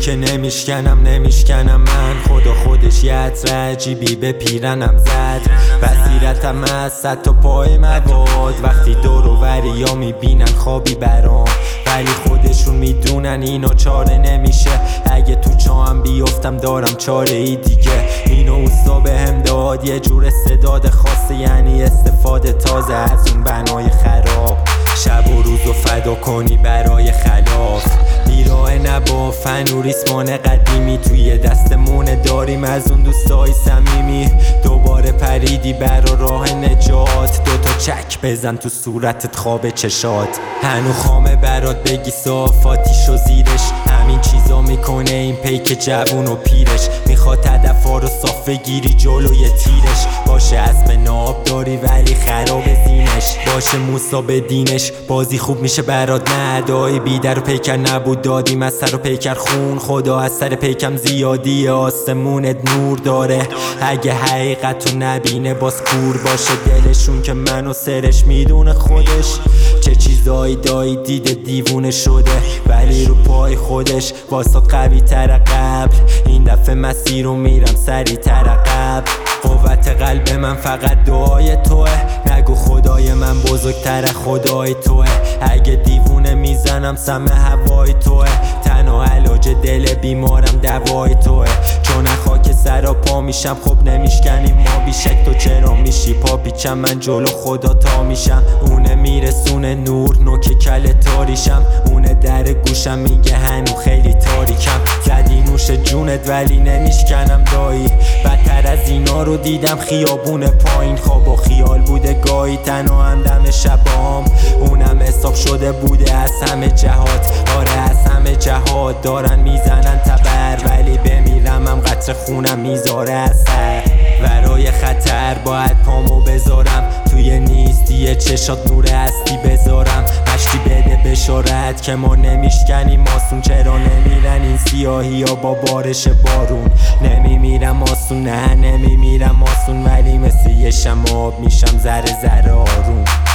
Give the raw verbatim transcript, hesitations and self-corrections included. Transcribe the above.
که نمیشکنم نمیشکنم من، خدا خودش یه عطر عجیبی به پیرنم زد. بصیرتم از صد تا پای مواد، وقتی دور و وریا میبینن خوابی برام، ولی خودشون میدونن اینو چاره نمیشه. اگه تو چاهم بیفتم دارم چاره ای دیگه. اینو اوستا بهم داد یه جور استعداد خاصه، یعنی استفاده تازه از اون بنای خراب. شب و روز و فدا کنی برای خلاف، بیراه نبا فن و ریسمان قدیمی، توی دستمونه داریم از اون دوستای صمیمی. دوباره پریدی برا راه نجات، دوتا چک بزن تو صورتت خواب چشات. هنو خامه برات بگی صافاتیش و زیرش، همین چیزا میکنه این پیک جوون و پیرش. میخواد هدفا رو صاف بگیری جلوی تیرش، باشه اسب ناب داری ولی خراب زینش، باشه موسا به دینش بازی خوب میشه برات. ندای بیدر و پیکر نبود دادیم از سر و پیکر خون، خدا از سر پیکم زیادی آسمونت نور داره. اگه حقیقتو نبینه باز کور باشه دلشون، که منو سرش میدونه خودش. چه چیزایی دایی دیده دیوونه شده، ولی رو پای خودش واسه قوی تر قبل. این دفعه مسیر رو میرم سریع تر قبل، قوت قلب من فقط دعای توه. نگو خدای من بزرگتر خدای توه، اگه دیوونه میزنم سم هوای توه. تنها علاج دل بیمارم دوای توه، چون خاک سر پا میشم خب نمیشکنیم ما بیشک. تو چرا میشی پا پیچم من جلو خدا تا میشم، اونه میرسونه نور نوک کل تاریشم، اونه در گوشم میگه هنو خیلی تاریکم. زدی نوش جونت ولی نمیشکنم دایی، بدتر از اینا رو دیدم خیابون پایین. خواب و خیال بوده گاهی تنها هم دم شبام، اونم حساب شده بوده از همه جهات. آره از همه جهات دارن میزنن تبر، ولی بمیرم هم قطر خونم میذاره اثر. ورای خطر باید پامو بذارم، توی نیستی چشات نور هستی بذارم. مشتی بده بشارت که ما نمیشکنیم آسون، چرا نمیرن این سیاهی ها با بارش بارون. نمیمیرم آسون نه نمیمیرم آسون، ولی مثل یه شماب میشم ذره ذره آروم.